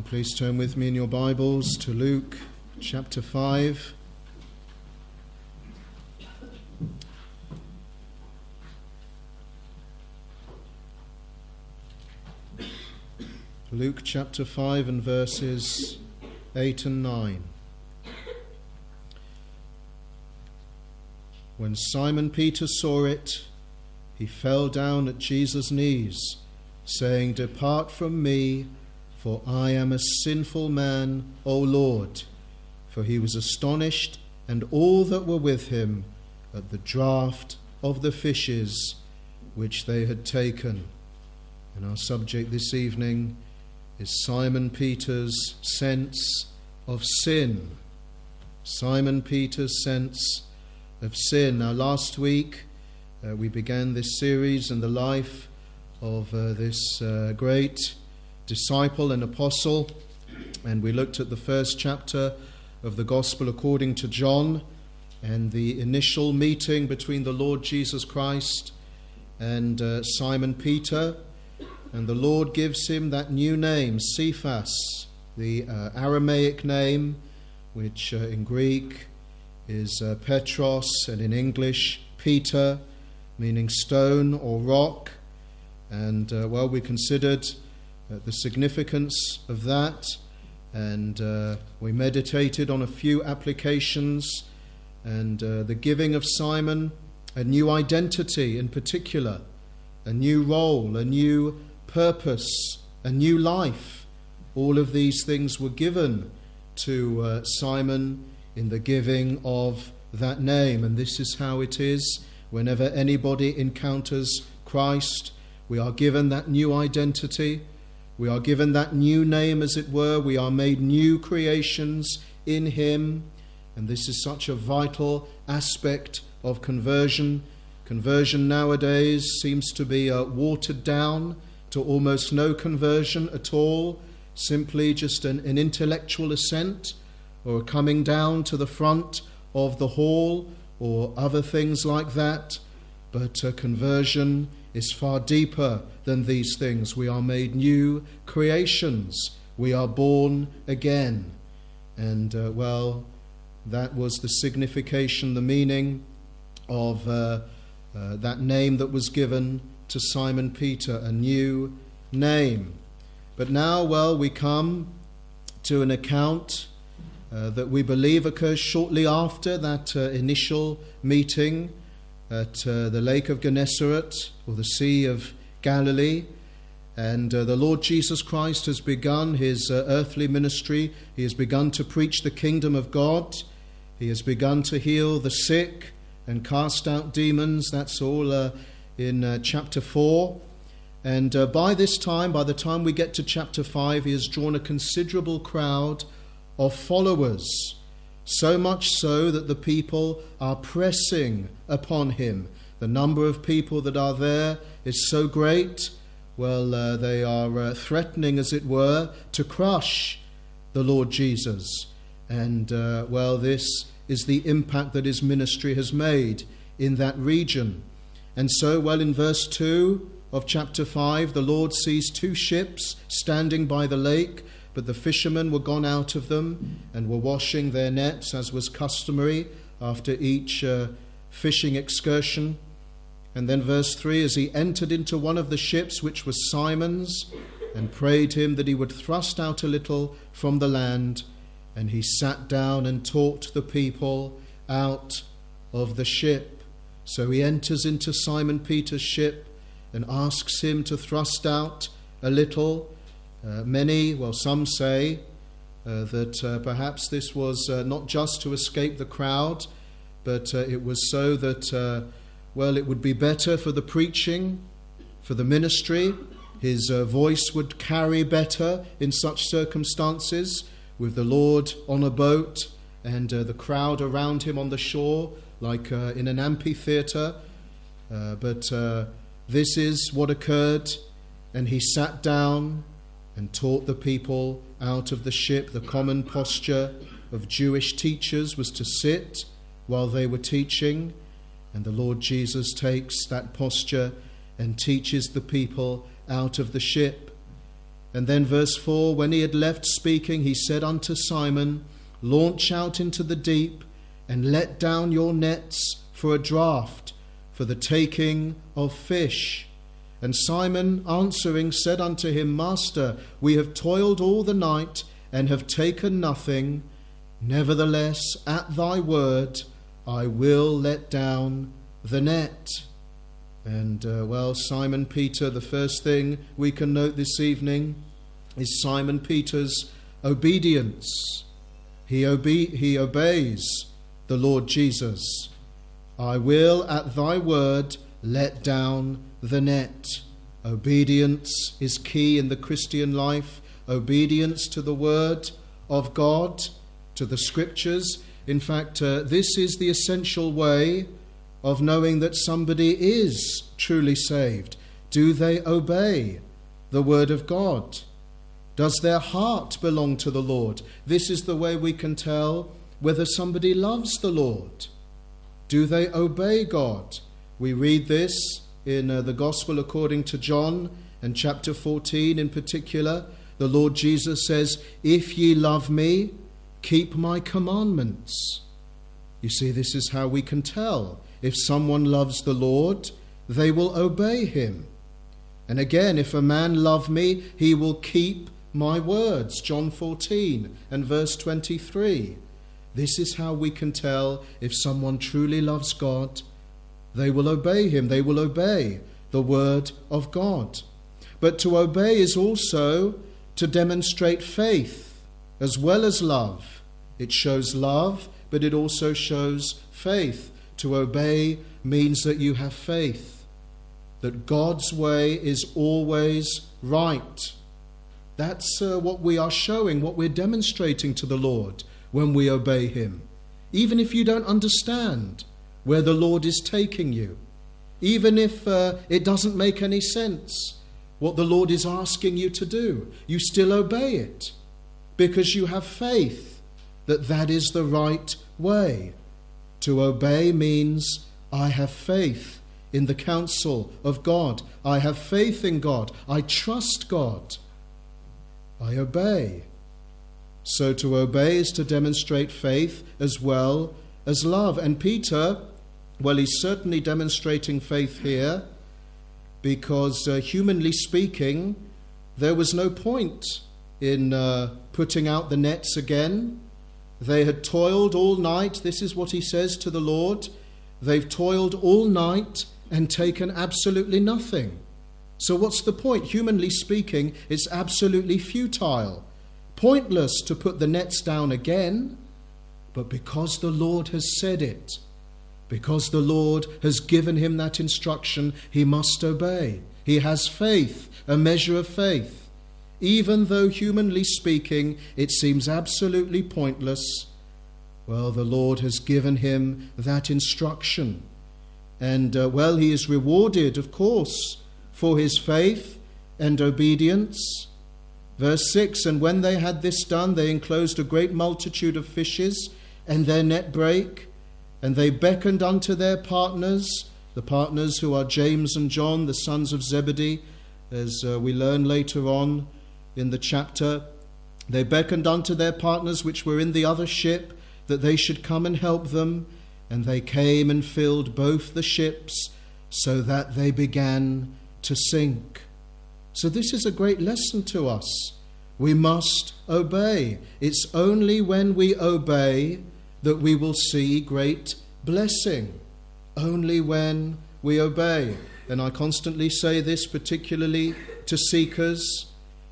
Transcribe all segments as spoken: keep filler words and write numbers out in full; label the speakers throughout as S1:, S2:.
S1: Please turn with me in your Bibles to Luke chapter five. Luke chapter five and verses eight and nine. When Simon Peter saw it, he fell down at Jesus' knees, saying, "Depart from me, for I am a sinful man, O Lord." For he was astonished, and all that were with him, at the draught of the fishes which they had taken. And our subject this evening is Simon Peter's sense of sin. Simon Peter's sense of sin. Now, last week uh, we began this series in the life of uh, this uh, great disciple and apostle, and we looked at the first chapter of the Gospel according to John and the initial meeting between the Lord Jesus Christ and uh, Simon Peter, and the Lord gives him that new name, Cephas, the uh, Aramaic name, which uh, in Greek is uh, Petros, and in English Peter, meaning stone or rock. And uh, well, we considered uh, the significance of that, and uh, we meditated on a few applications, and uh, the giving of Simon a new identity in particular, a new role, a new purpose, a new life. All of these things were given to uh, Simon in the giving of that name. And this is how it is whenever anybody encounters Christ. We are given that new identity. We are given that new name, as it were. We are made new creations in him. And this is such a vital aspect of conversion. Conversion nowadays seems to be uh, watered down to almost no conversion at all, simply just an, an intellectual assent or coming down to the front of the hall or other things like that. But uh, conversion is far deeper than these things. We are made new creations. We are born again. And, uh, well, that was the signification, the meaning of uh, uh, that name that was given to Simon Peter, a new name. But now, well, we come to an account uh, that we believe occurs shortly after that uh, initial meeting at uh, the Lake of Gennesaret, or the Sea of Galilee. And uh, the Lord Jesus Christ has begun his uh, earthly ministry. He has begun to preach the kingdom of God. He has begun to heal the sick and cast out demons. That's all uh, in uh, chapter four. And uh, by this time, by the time we get to chapter five, he has drawn a considerable crowd of followers. So much so that the people are pressing upon him. The number of people that are there is so great, well, uh, they are uh, threatening, as it were, to crush the Lord Jesus. And, uh, well, this is the impact that his ministry has made in that region. And so, well, in verse two of chapter five, the Lord sees two ships standing by the lake, but the fishermen were gone out of them and were washing their nets, as was customary after each uh, fishing excursion. And then verse three, as he entered into one of the ships, which was Simon's, and prayed him that he would thrust out a little from the land, and he sat down and taught the people out of the ship. So he enters into Simon Peter's ship and asks him to thrust out a little. Uh, many, well, some say uh, that uh, perhaps this was uh, not just to escape the crowd, but uh, it was so that, uh, well, it would be better for the preaching, for the ministry. His uh, voice would carry better in such circumstances, with the Lord on a boat and uh, the crowd around him on the shore, like uh, in an amphitheatre. Uh, but uh, this is what occurred, and he sat down and taught the people out of the ship. The common posture of Jewish teachers was to sit while they were teaching, and the Lord Jesus takes that posture and teaches the people out of the ship. And then verse four, when he had left speaking, he said unto Simon, launch out into the deep, and let down your nets for a draught, for the taking of fish. And Simon answering said unto him, Master, we have toiled all the night, and have taken nothing. Nevertheless, at thy word, I will let down the net. And, uh, well, Simon Peter, the first thing we can note this evening is Simon Peter's obedience. He, obe- he obeys the Lord Jesus. I will, at thy word, let down the net. Obedience is key in the Christian life. Obedience to the word of God, to the scriptures. In fact, uh, this is the essential way of knowing that somebody is truly saved. Do they obey the word of God? Does their heart belong to the Lord? This is the way we can tell whether somebody loves the Lord. Do they obey God? We read this in uh, the Gospel according to John, and chapter fourteen in particular. The Lord Jesus says, if ye love me, keep my commandments. You see, this is how we can tell. If someone loves the Lord, they will obey him. And again, if a man love me, he will keep my words. John fourteen and verse twenty-three. This is how we can tell if someone truly loves God. They will obey him. They will obey the word of God. But to obey is also to demonstrate faith as well as love. It shows love, but it also shows faith. To obey means that you have faith, that God's way is always right. That's uh, what we are showing, what we're demonstrating to the Lord when we obey him. Even if you don't understand where the Lord is taking you, even if uh, it doesn't make any sense what the Lord is asking you to do, you still obey it because you have faith that that is the right way. To obey means I have faith in the counsel of God. I have faith in God. I trust God. I obey. So to obey is to demonstrate faith as well as love. And Peter, well, he's certainly demonstrating faith here because uh, humanly speaking, there was no point in uh, putting out the nets again. They had toiled all night. This is what he says to the Lord. They've toiled all night and taken absolutely nothing. So what's the point? Humanly speaking, it's absolutely futile, pointless to put the nets down again. But because the Lord has said it, because the Lord has given him that instruction, he must obey. He has faith, a measure of faith. Even though humanly speaking it seems absolutely pointless, well, the Lord has given him that instruction. And, uh, well, he is rewarded, of course, for his faith and obedience. Verse six, and when they had this done, they enclosed a great multitude of fishes, and their net brake. And they beckoned unto their partners, the partners who are James and John, the sons of Zebedee, as uh, we learn later on in the chapter. They beckoned unto their partners which were in the other ship, that they should come and help them. And they came and filled both the ships, so that they began to sink. So this is a great lesson to us. We must obey. It's only when we obey that we will see great blessing. Only when we obey. And I constantly say this, particularly to seekers.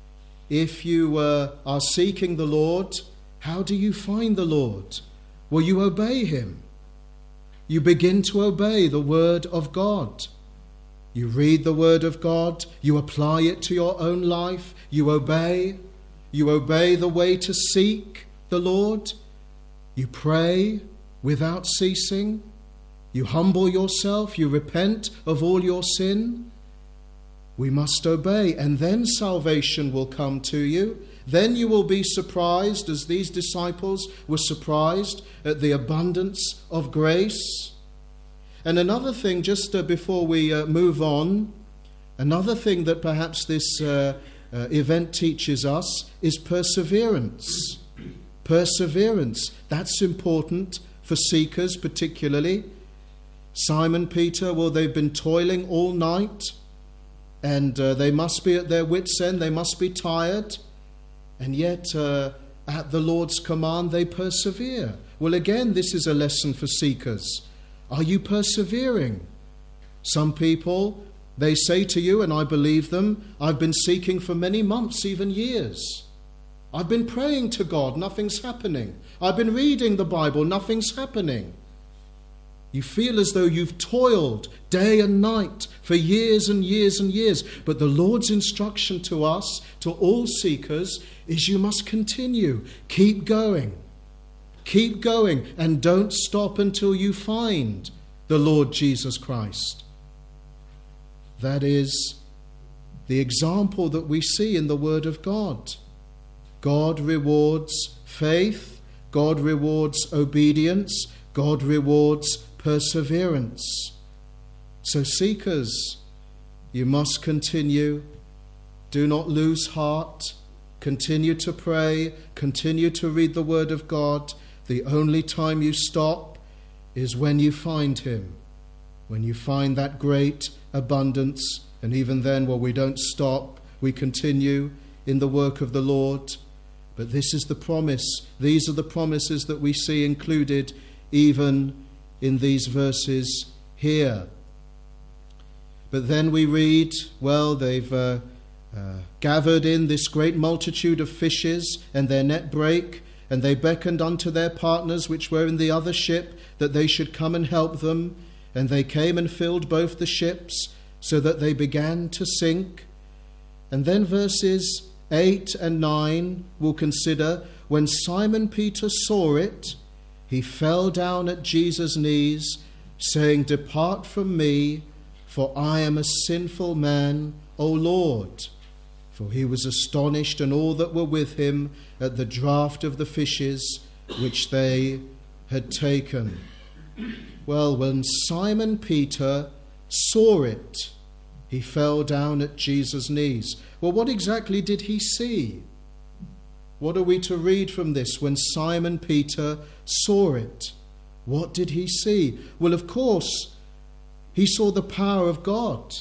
S1: If you uh, are seeking the Lord, how do you find the Lord? Well, you obey him. You begin to obey the word of God. You read the word of God. You apply it to your own life. You obey. You obey the way to seek the Lord. You pray without ceasing. You humble yourself. You repent of all your sin. We must obey, and then salvation will come to you. Then you will be surprised, as these disciples were surprised at the abundance of grace. And another thing, just uh, before we uh, move on, another thing that perhaps this uh, uh, event teaches us is perseverance. Perseverance, that's important for seekers particularly. Simon Peter, well, they've been toiling all night, and uh, they must be at their wits' end, they must be tired, and yet uh, at the Lord's command they persevere. Well, again, this is a lesson for seekers. Are you persevering? Some people, they say to you, and I believe them, I've been seeking for many months, even years. I've been praying to God, nothing's happening. I've been reading the Bible, nothing's happening. You feel as though you've toiled day and night for years and years and years. But the Lord's instruction to us, to all seekers, is you must continue. Keep going. Keep going and don't stop until you find the Lord Jesus Christ. That is the example that we see in the Word of God. God rewards faith. God rewards obedience. God rewards perseverance. So seekers, you must continue. Do not lose heart. Continue to pray. Continue to read the Word of God. The only time you stop is when you find Him. When you find that great abundance. And even then, well, we don't stop. We continue in the work of the Lord. But this is the promise. These are the promises that we see included even in these verses here. But then we read, well, they've uh, uh, gathered in this great multitude of fishes, and their net brake, and they beckoned unto their partners which were in the other ship, that they should come and help them. And they came and filled both the ships, so that they began to sink. And then verses eight and nine we'll consider. When Simon Peter saw it, he fell down at Jesus' knees, saying, Depart from me, for I am a sinful man, O Lord. For he was astonished, and all that were with him, at the draught of the fishes which they had taken. Well, when Simon Peter saw it, he fell down at Jesus' knees. Well, what exactly did he see? What are we to read from this? When Simon Peter saw it, what did he see? Well, of course, he saw the power of God.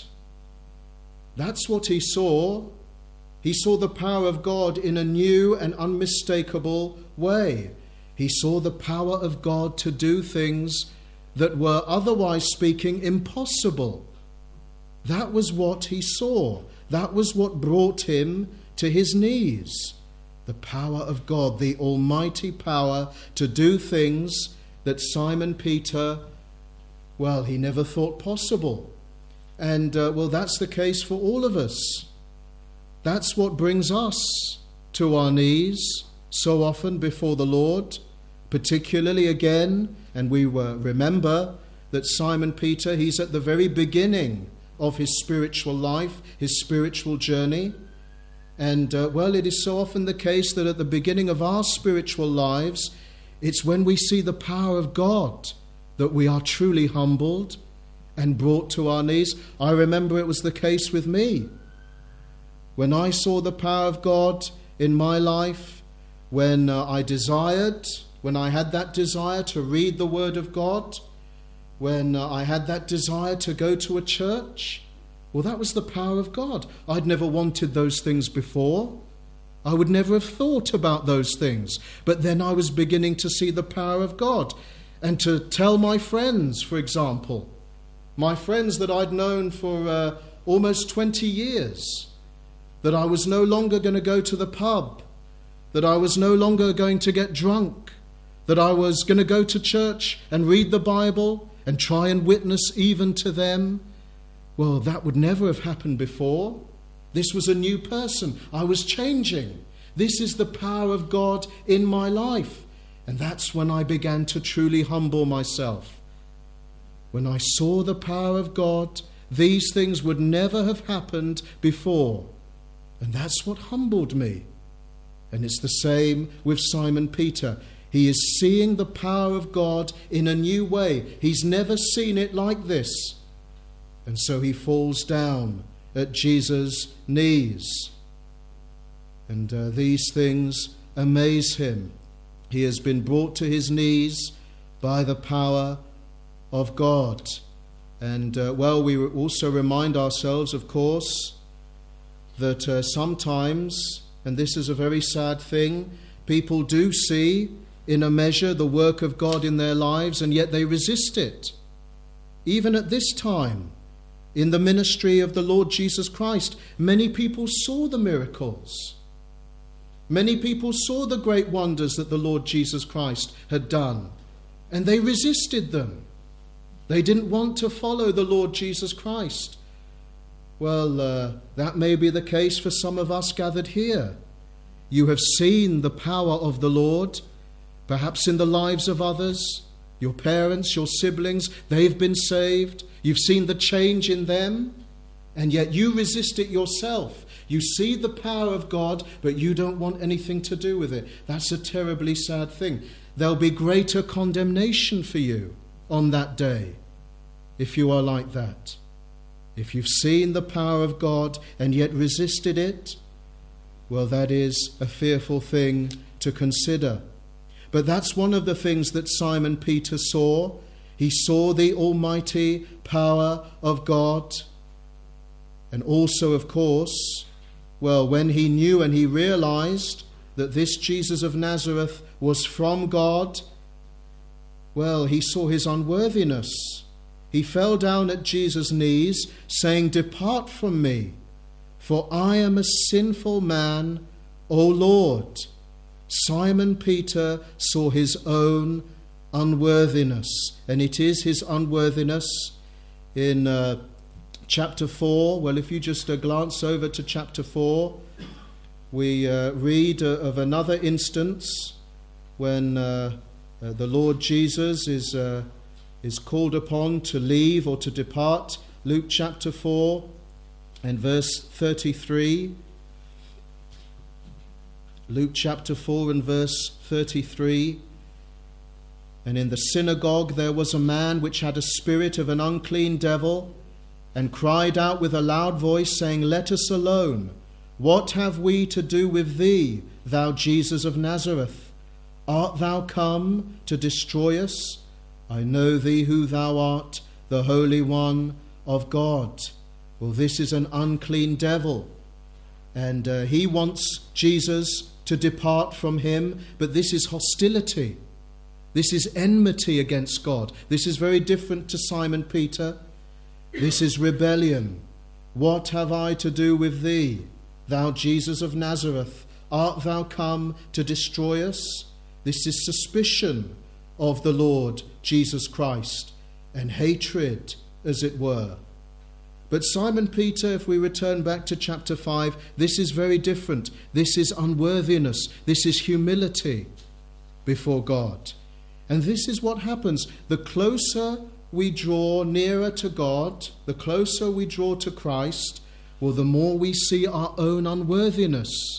S1: That's what he saw. He saw the power of God in a new and unmistakable way. He saw the power of God to do things that were, otherwise speaking, impossible. That was what he saw. That was what brought him to his knees. The power of God, the almighty power to do things that Simon Peter, well, he never thought possible. And, uh, well, that's the case for all of us. That's what brings us to our knees so often before the Lord, particularly again, and we uh, remember that Simon Peter, he's at the very beginning of his spiritual life, his spiritual journey. And, uh, well, it is so often the case that at the beginning of our spiritual lives, it's when we see the power of God that we are truly humbled and brought to our knees. I remember it was the case with me. When I saw the power of God in my life, when uh, I desired, when I had that desire to read the Word of God, when uh, I had that desire to go to a church, well, that was the power of God. I'd never wanted those things before. I would never have thought about those things. But then I was beginning to see the power of God. And to tell my friends, for example, my friends that I'd known for uh, almost twenty years, that I was no longer going to go to the pub, that I was no longer going to get drunk, that I was going to go to church and read the Bible and try and witness even to them. Well, that would never have happened before. This was a new person. I was changing. This is the power of God in my life. And that's when I began to truly humble myself. When I saw the power of God, these things would never have happened before. And that's what humbled me. And it's the same with Simon Peter. He is seeing the power of God in a new way. He's never seen it like this. And so he falls down at Jesus' knees. And uh, these things amaze him. He has been brought to his knees by the power of God. And, uh, well, we also remind ourselves, of course, that uh, sometimes, and this is a very sad thing, people do see in a measure the work of God in their lives, and yet they resist it. Even at this time, in the ministry of the Lord Jesus Christ, many people saw the miracles. Many people saw the great wonders that the Lord Jesus Christ had done, and they resisted them. They didn't want to follow the Lord Jesus Christ. Well, uh, that may be the case for some of us gathered here. You have seen the power of the Lord, perhaps in the lives of others, your parents, your siblings, they've been saved. You've seen the change in them, and yet you resist it yourself. You see the power of God, but you don't want anything to do with it. That's a terribly sad thing. There'll be greater condemnation for you on that day if you are like that. If you've seen the power of God and yet resisted it, well, that is a fearful thing to consider. But that's one of the things that Simon Peter saw. He saw the almighty power of God. And also, of course, well, when he knew and he realized that this Jesus of Nazareth was from God, well, he saw his unworthiness. He fell down at Jesus' knees, saying, "Depart from me, for I am a sinful man, O Lord." Simon Peter saw his own unworthiness, and it is his unworthiness in uh, chapter four. Well, if you just uh, glance over to chapter four, we uh, read uh, of another instance when uh, uh, the Lord Jesus is uh, is called upon to leave or to depart. Luke chapter four and verse thirty-three. Luke chapter four and verse thirty-three. "And in the synagogue there was a man which had a spirit of an unclean devil, and cried out with a loud voice, saying, Let us alone. What have we to do with thee, thou Jesus of Nazareth? Art thou come to destroy us? I know thee who thou art, the Holy One of God." Well, this is an unclean devil, and uh, he wants Jesus to depart from him, but this is hostility. This is enmity against God. This is very different to Simon Peter. This is rebellion. "What have I to do with thee, thou Jesus of Nazareth? Art thou come to destroy us?" This is suspicion of the Lord Jesus Christ, and hatred, as it were. But Simon Peter, if we return back to chapter five, this is very different. This is unworthiness. This is humility before God. And this is what happens. The closer we draw nearer to God, the closer we draw to Christ, well, the more we see our own unworthiness.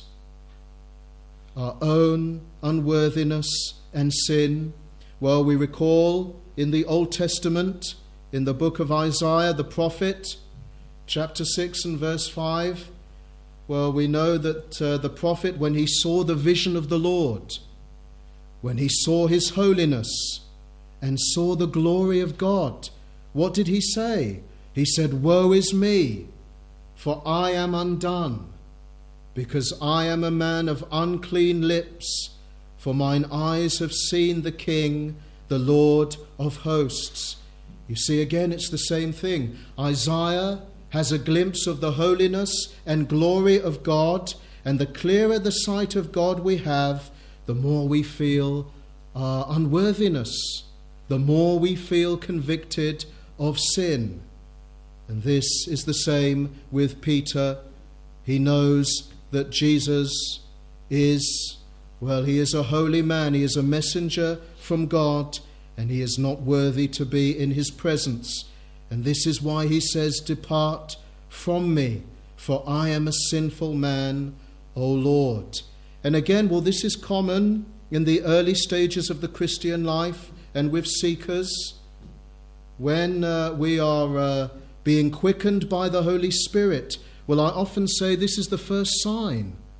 S1: Our own unworthiness and sin. Well, we recall in the Old Testament, in the book of Isaiah, the prophet, chapter six and verse five, well, we know that uh, the prophet, when he saw the vision of the Lord, when he saw his holiness and saw the glory of God, what did he say? He said, "Woe is me, for I am undone, because I am a man of unclean lips, for mine eyes have seen the King, the Lord of hosts." You see, again, it's the same thing. Isaiah has a glimpse of the holiness and glory of God, and the clearer the sight of God we have, the more we feel our unworthiness, the more we feel convicted of sin. And this is the same with Peter. He knows that Jesus is, well, he is a holy man, he is a messenger from God, and he is not worthy to be in his presence. And this is why he says, "Depart from me, for I am a sinful man, O Lord." And again, well, this is common in the early stages of the Christian life and with seekers. When uh, we are uh, being quickened by the Holy Spirit, well, I often say this is the first sign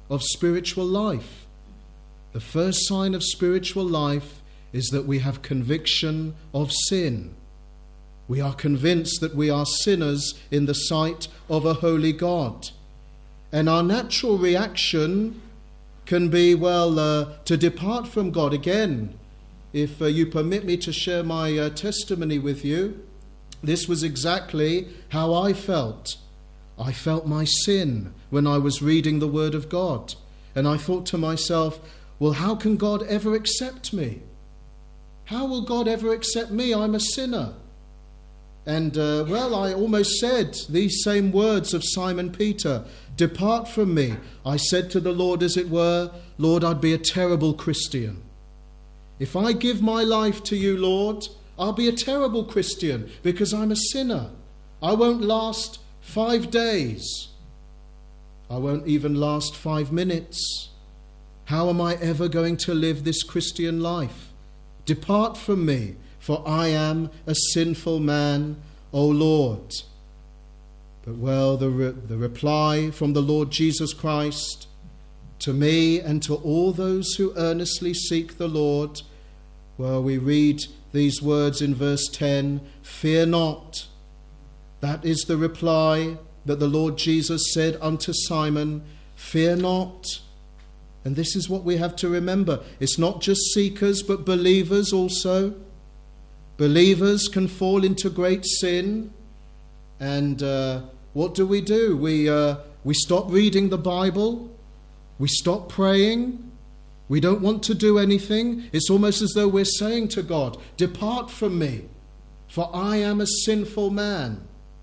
S1: of spiritual life. The first sign of spiritual life is that we have conviction of sin. We are convinced that we are sinners in the sight of a holy God. And our natural reaction can be, well, uh, to depart from God. Again, if uh, you permit me to share my uh, testimony with you, this was exactly how I felt. I felt my sin when I was reading the Word of God. And I thought to myself, well, how can God ever accept me? How will God ever accept me? I'm a sinner. And, uh, well, I almost said these same words of Simon Peter, depart from me. I said to the Lord, as it were, Lord, I'd be a terrible Christian. If I give my life to you, Lord, I'll be a terrible Christian because I'm a sinner. I won't last five days. I won't even last five minutes. How am I ever going to live this Christian life? Depart from me, for I am a sinful man, O Lord. But well, the, re- the reply from the Lord Jesus Christ to me and to all those who earnestly seek the Lord, well, we read these words in verse ten, fear not. That is the reply that the Lord Jesus said unto Simon, fear not. And this is what we have to remember. It's not just seekers, but believers also. Believers can fall into great sin. And uh, what do we do? We, uh, we stop reading the Bible. We stop praying. We don't want to do anything. It's almost as though we're saying to God, depart from me, for I am a sinful man.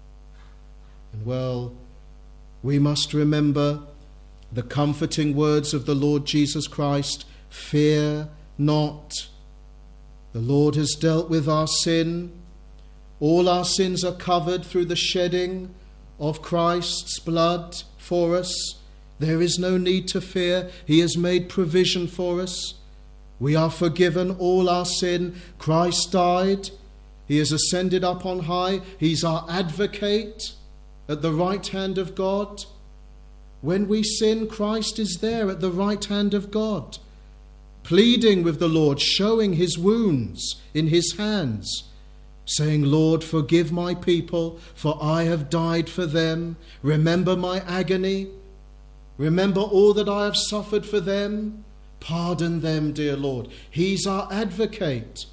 S1: And well, we must remember the comforting words of the Lord Jesus Christ, fear not. The Lord has dealt with our sin. All our sins are covered through the shedding of Christ's blood for us. There is no need to fear. He has made provision for us. We are forgiven all our sin. Christ died. He has ascended up on high. He's our advocate at the right hand of God. When we sin, Christ is there at the right hand of God, pleading with the Lord, showing his wounds in his hands, saying, Lord, forgive my people, for I have died for them. Remember my agony. Remember all that I have suffered for them. Pardon them, dear Lord. He's our advocate.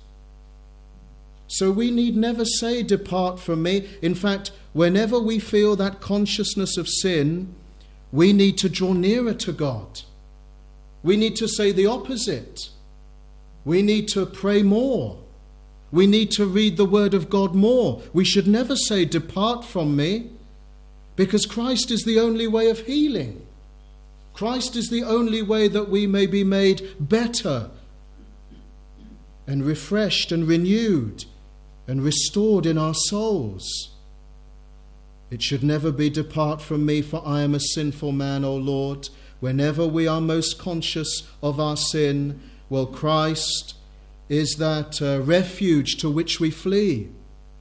S1: So we need never say, depart from me. In fact, whenever we feel that consciousness of sin, we need to draw nearer to God. We need to say the opposite. We need to pray more. We need to read the Word of God more. We should never say, depart from me, because Christ is the only way of healing. Christ is the only way that we may be made better and refreshed and renewed and restored in our souls. It should never be, depart from me, for I am a sinful man, O Lord. Whenever we are most conscious of our sin, well, Christ is that uh, refuge to which we flee.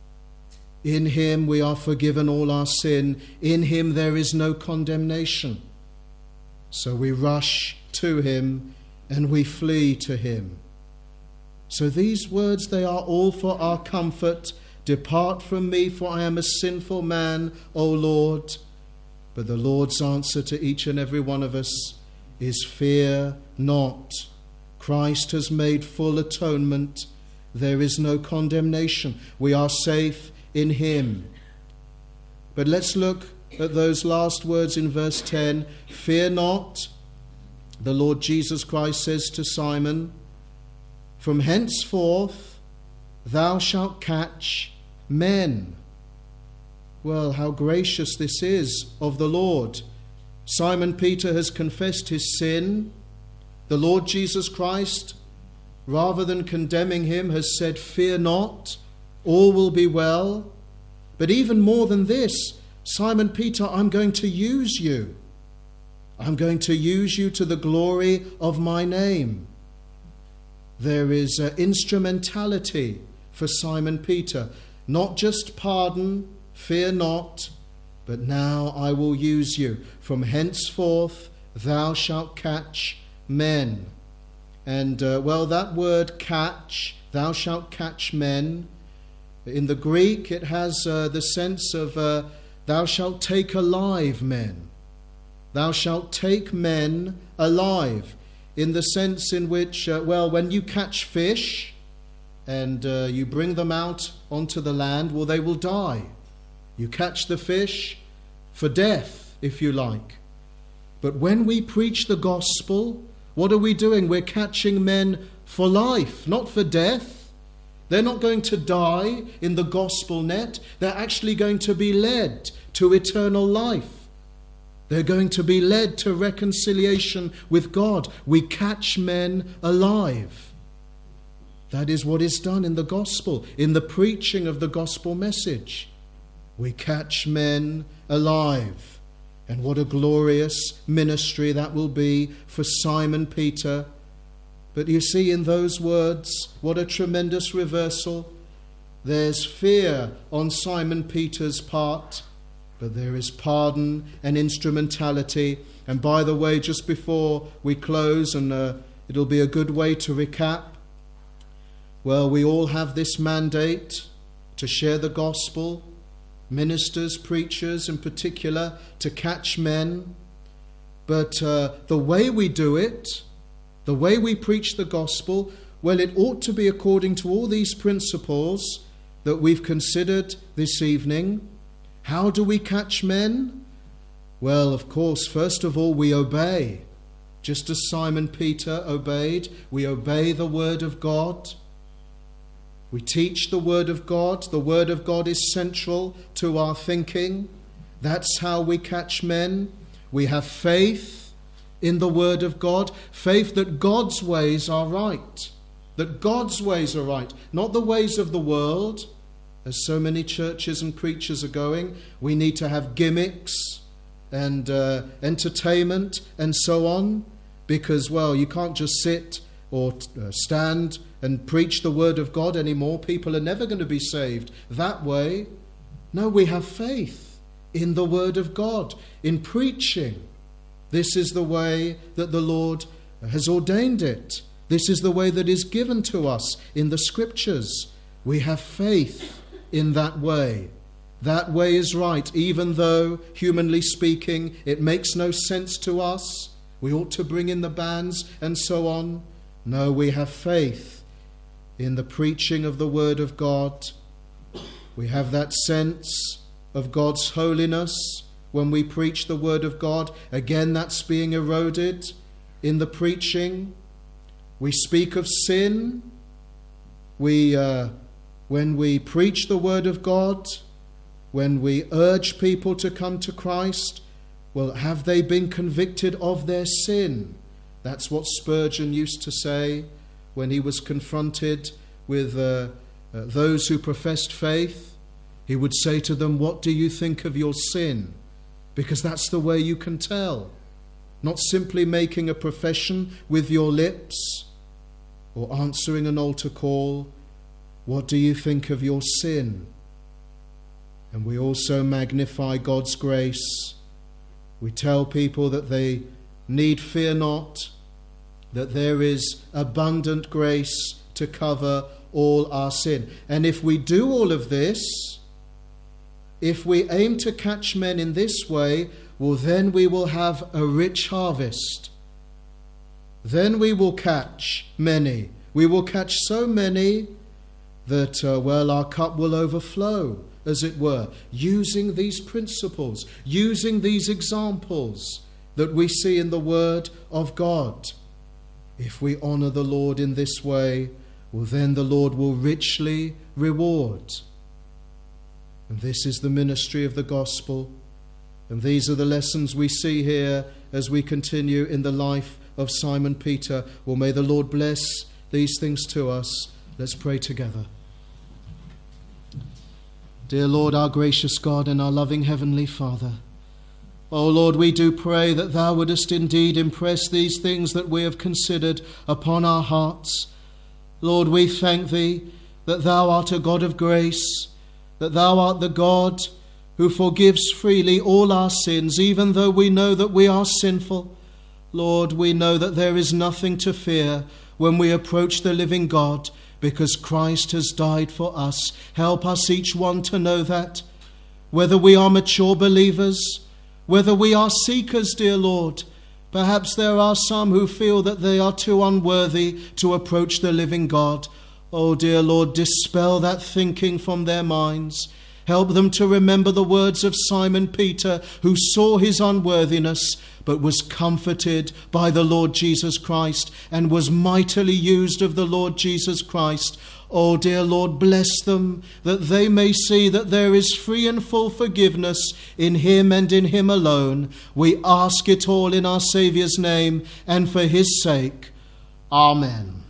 S1: In him we are forgiven all our sin. In him there is no condemnation. So we rush to him and we flee to him. So these words, they are all for our comfort. Depart from me, for I am a sinful man, O Lord. But the Lord's answer to each and every one of us is, fear not. Christ has made full atonement. There is no condemnation. We are safe in him. But let's look at those last words in verse ten. Fear not. The Lord Jesus Christ says to Simon, from henceforth thou shalt catch men. Well, how gracious this is of the Lord. Simon Peter has confessed his sin. The Lord Jesus Christ, rather than condemning him, has said, fear not, all will be well. But even more than this, Simon Peter, I'm going to use you. I'm going to use you to the glory of my name. There is uh, instrumentality for Simon Peter. Not just pardon, fear not, but now I will use you. From henceforth thou shalt catch men. And, uh, well, that word catch, thou shalt catch men, in the Greek it has uh, the sense of uh, thou shalt take alive men. Thou shalt take men alive, in the sense in which, uh, well, when you catch fish and uh, you bring them out onto the land, well, they will die. You catch the fish for death, if you like. But when we preach the gospel, what are we doing? We're catching men for life, not for death. They're not going to die in the gospel net. They're actually going to be led to eternal life. They're going to be led to reconciliation with God. We catch men alive. That is what is done in the gospel, in the preaching of the gospel message. We catch men alive. And what a glorious ministry that will be for Simon Peter. But you see, in those words, what a tremendous reversal. There's fear on Simon Peter's part, but there is pardon and instrumentality. And by the way, just before we close, and uh, it'll be a good way to recap, well, we all have this mandate to share the gospel, ministers, preachers in particular, to catch men. But uh, the way we do it, the way we preach the gospel, well, it ought to be according to all these principles that we've considered this evening. How do we catch men? Well, of course, first of all, we obey. Just as Simon Peter obeyed, we obey the word of God. We teach the word of God. The word of God is central to our thinking. That's how we catch men. We have faith in the word of God. Faith that God's ways are right. That God's ways are right. Not the ways of the world, as so many churches and preachers are going. We need to have gimmicks and uh, entertainment and so on. Because, well, you can't just sit or uh, stand and preach the word of God anymore. People are never going to be saved that way. No, we have faith in the word of God, in preaching. This is the way that the Lord has ordained it. This is the way that is given to us in the scriptures. We have faith in that way. That way is right, even though, humanly speaking, it makes no sense to us. We ought to bring in the bands and so on. No, we have faith in the preaching of the word of God. We have that sense of God's holiness when we preach the word of God. Again, that's being eroded in the preaching. We speak of sin. We, uh, when we preach the word of God, when we urge people to come to Christ, well, have they been convicted of their sin? That's what Spurgeon used to say when he was confronted with uh, uh, those who professed faith. He would say to them, what do you think of your sin? Because that's the way you can tell. Not simply making a profession with your lips or answering an altar call. What do you think of your sin? And we also magnify God's grace. We tell people that they need fear not, that there is abundant grace to cover all our sin. And if we do all of this, if we aim to catch men in this way, well, then we will have a rich harvest. Then we will catch many. We will catch so many that, uh, well, our cup will overflow, as it were, using these principles, using these examples that we see in the Word of God. If we honour the Lord in this way, well, then the Lord will richly reward. And this is the ministry of the gospel. And these are the lessons we see here as we continue in the life of Simon Peter. Well, may the Lord bless these things to us. Let's pray together. Dear Lord, our gracious God and our loving Heavenly Father, O Lord, we do pray that Thou wouldest indeed impress these things that we have considered upon our hearts. Lord, we thank Thee that Thou art a God of grace, that Thou art the God who forgives freely all our sins, even though we know that we are sinful. Lord, we know that there is nothing to fear when we approach the living God, because Christ has died for us. Help us each one to know that. Whether we are mature believers, whether we are seekers, dear Lord, perhaps there are some who feel that they are too unworthy to approach the living God. Oh, dear Lord, dispel that thinking from their minds. Help them to remember the words of Simon Peter, who saw his unworthiness, but was comforted by the Lord Jesus Christ and was mightily used of the Lord Jesus Christ. Oh, dear Lord, bless them, that they may see that there is free and full forgiveness in him and in him alone. We ask it all in our Saviour's name and for his sake. Amen.